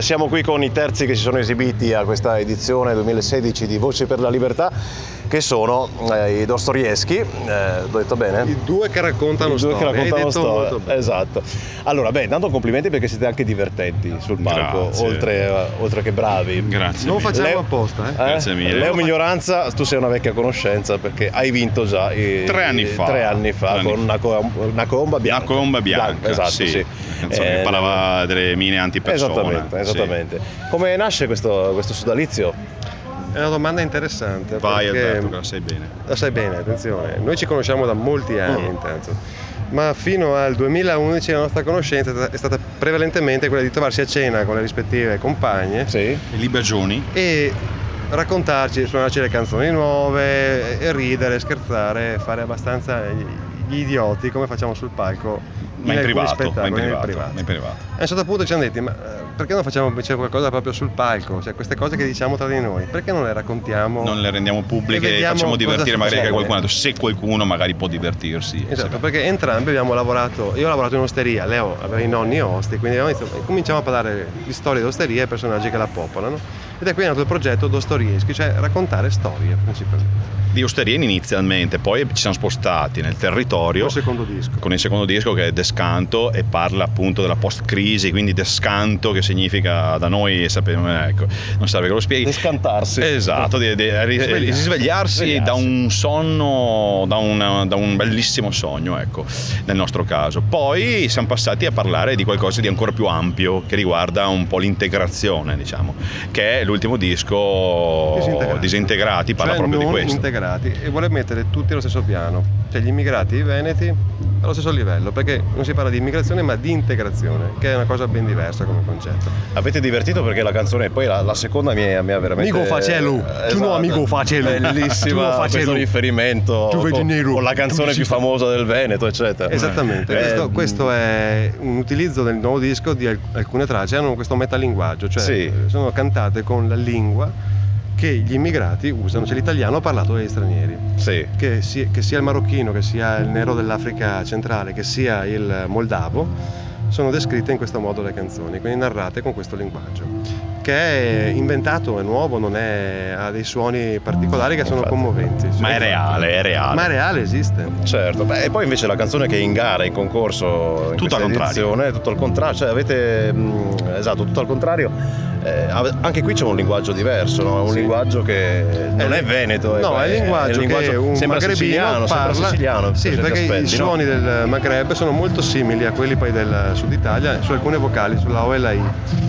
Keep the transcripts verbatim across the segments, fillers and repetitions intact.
Siamo qui con i terzi che si sono esibiti a questa edizione duemilasedici di Voci per la Libertà, che sono eh, i Dostoevskij, eh, l'ho detto bene? I due che raccontano I due storie, che raccontano hai detto storie, molto bene. esatto. Allora, beh, intanto complimenti perché siete anche divertenti sul palco, oltre, uh, oltre che bravi. Grazie. Non mille. facciamo Leo, apposta, eh? Grazie mille. Leo Mignoranza, tu sei una vecchia conoscenza perché hai vinto già i, Tre anni fa. tre anni fa Tre anni con fa. una, co- una colomba bianca. Una colomba bianca, Bianca, esatto, sì. sì. Una canzone che Eh, parlava delle mine antipersona. Esattamente, esattamente. Sì. Come nasce questo, questo sodalizio? È una domanda interessante. Vai perché Alberto, che la sai bene. La sai bene, attenzione. Noi ci conosciamo da molti anni Mm. intanto, ma fino al duemilaundici la nostra conoscenza è stata prevalentemente quella di trovarsi a cena con le rispettive compagne Sì. E Libagioni? e raccontarci, suonarci le canzoni nuove, e ridere, scherzare, fare abbastanza gli idioti come facciamo sul palco Ma in alcuni privato, ma in spettacoli nel privato, ma in privato. A un certo punto ci hanno detto: ma eh, perché non facciamo invece qualcosa proprio sul palco? Cioè queste cose che diciamo tra di noi, perché non le raccontiamo? Non le rendiamo pubbliche e e vediamo facciamo cosa divertire magari anche succede? qualcun altro, se qualcuno magari può divertirsi. Esatto, Se- perché entrambi abbiamo lavorato, io ho lavorato in osteria, Leo aveva i nonni osti, quindi abbiamo iniziato- cominciamo a parlare di storie d'osteria e personaggi che la popolano, ed è qui nato il progetto Dostoevskij, cioè raccontare storie principalmente. Di Osterien inizialmente, poi ci siamo spostati nel territorio Col secondo disco. con il secondo disco che è Descanto e parla appunto della post-crisi, quindi descanto che significa da noi, sappiamo, ecco, non serve che lo spieghi. Descantarsi. Esatto, di, di, di Svegliarsi. svegliarsi Svegliarsi. da un sonno, da, una, da un bellissimo sogno, ecco, nel nostro caso. Poi siamo passati a parlare di qualcosa di ancora più ampio che riguarda un po' l'integrazione, diciamo, che è l'ultimo disco Disintegrati. Disintegrati, parla Cioè proprio non di questo. integrati, e vuole mettere tutti allo stesso piano, cioè gli immigrati e i veneti allo stesso livello, perché non si parla di immigrazione ma di integrazione, che è una cosa ben diversa come concetto. Avete divertito perché la canzone, poi la, la seconda mi, mi ha veramente... Amico Facelu, tu no amico Facelu, tu no Bellissima Facelu. questo riferimento Tu vedi con, nero, con la tu canzone dici- più famosa del Veneto, eccetera. Esattamente, Eh, questo, questo è un utilizzo del nuovo disco di alc- alcune tracce, hanno questo metalinguaggio, cioè Sì. sono cantate con la lingua che gli immigrati usano, cioè l'italiano parlato dagli stranieri. Sì. Che, si- che sia il marocchino, che sia il nero dell'Africa centrale, che sia il moldavo, sono descritte in questo modo le canzoni, quindi narrate con questo linguaggio, che è inventato, è nuovo, non è, ha dei suoni particolari che sono Infatti. commoventi. Ma è Esatto. reale, è reale. Ma è reale, esiste. Certo, beh, e poi invece la canzone che è in gara, in concorso in Tutto questa al contrario. edizione, è tutto al contrario, cioè avete, mh, esatto, tutto al contrario. Eh, ave- anche qui c'è un linguaggio diverso, no? Un Sì. linguaggio che non È- è veneto, no, è il linguaggio, che un sembra magrebino siciliano, parla. sembra siciliano Sì, per certi perché aspetti, i no? suoni del Maghreb sono molto simili a quelli poi del sud Italia, su alcune vocali, sulla O e la I,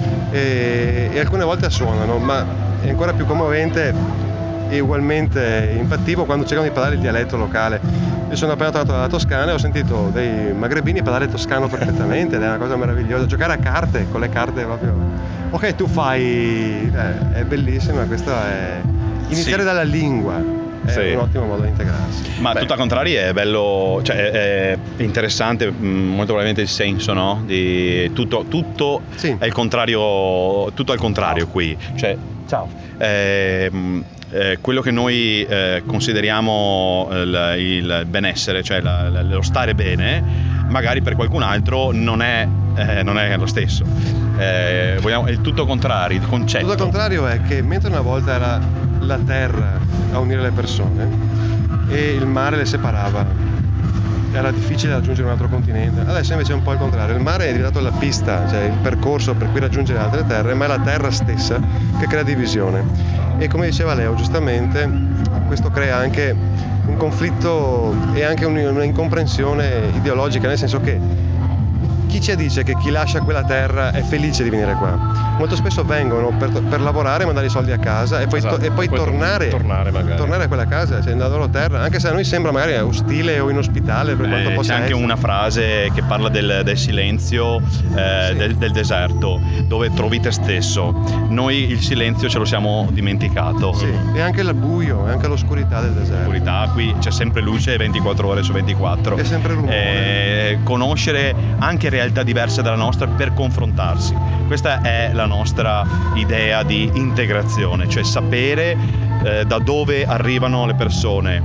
e, e alcune volte suonano, ma è ancora più commovente e ugualmente impattivo quando cercano di parlare il dialetto locale. Io sono appena tornato dalla Toscana e ho sentito dei magrebini parlare toscano perfettamente ed è una cosa meravigliosa. Giocare a carte con le carte proprio. Ok, tu fai. Eh, è bellissima, questa è. Iniziare Sì. dalla lingua è Sì. un ottimo modo di integrarsi. Ma Beh. tutto al contrario è bello, cioè è, è interessante, mh, molto probabilmente il senso, no? Di tutto, tutto Sì. è il contrario, tutto al contrario qui. Cioè, Ciao. ehm, eh, quello che noi eh, consideriamo il, il benessere, cioè la- la- lo stare bene, magari per qualcun altro non è, eh, non è lo stesso. Eh, vogliamo, è il tutto contrario, il concetto. Tutto al contrario è che mentre una volta era la terra a unire le persone e il mare le separava, era difficile raggiungere un altro continente, adesso invece è un po' il contrario, il mare è diventato la pista, cioè il percorso per cui raggiungere altre terre, ma è la terra stessa che crea divisione. E come diceva Leo giustamente, questo crea anche un conflitto e anche un- una incomprensione ideologica, nel senso che chi ci dice che chi lascia quella terra è felice di venire qua? Molto spesso vengono per, per lavorare, mandare i soldi a casa e poi, Esatto, to- e poi e poi to- tornare, tornare magari. tornare a quella casa, cioè nella loro terra, anche se a noi sembra magari ostile o inospitale per quanto Eh, possa c'è anche essere. una frase che parla del, del silenzio, eh, Sì. del, del deserto, dove trovi te stesso. Noi il silenzio ce lo siamo dimenticato. Sì, e anche il buio, e anche l'oscurità del deserto. Oscurità, qui c'è sempre luce ventiquattro ore su ventiquattro. E sempre rumore. Eh, conoscere anche realtà diverse dalla nostra per confrontarsi. Questa è la nostra idea di integrazione, cioè sapere eh, da dove arrivano le persone,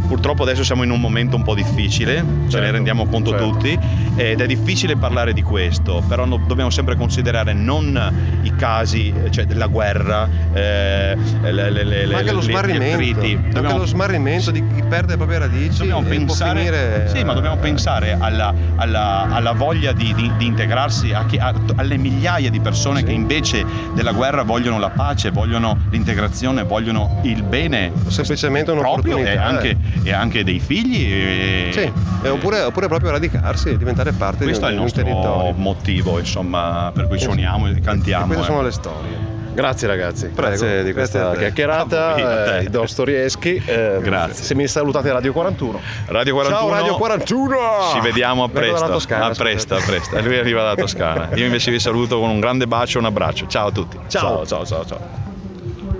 purtroppo adesso siamo in un momento un po' difficile, ce Certo, ne rendiamo conto certo. tutti, ed è difficile parlare di questo, però no- dobbiamo sempre considerare non i casi, cioè della guerra, eh, le, le, le, Ma anche lo le- gli smarrimento, attriti. anche Dobbiamo- lo smarrimento di chi perde le proprie radici Dobbiamo e pensare, può finire... sì, ma dobbiamo eh, pensare alla, alla- alla voglia di, di- di integrarsi, a chi- a- alle migliaia di persone Sì. che invece della guerra vogliono la pace, vogliono l'integrazione, vogliono il bene Semplicemente proprio e un'opportunità, anche, eh. e anche dei figli. E, Sì, e oppure, oppure proprio radicarsi e diventare parte di un, questo è il di un nostro territorio. motivo, insomma, per cui E- suoniamo e cantiamo. E queste sono ecco. le storie. Grazie ragazzi, Prego, grazie di grazie questa a te. chiacchierata, A voi, a te. eh, i Dostoevsky. eh, Grazie. Se mi salutate Radio quarantuno. Radio quarantuno. Ciao Radio quarantuno! Ci vediamo a Vengo presto. dalla Toscana, a presto, a scusate. presto. E lui arriva dalla Toscana. Io invece vi saluto con un grande bacio e un abbraccio. Ciao a tutti. Ciao ciao ciao ciao.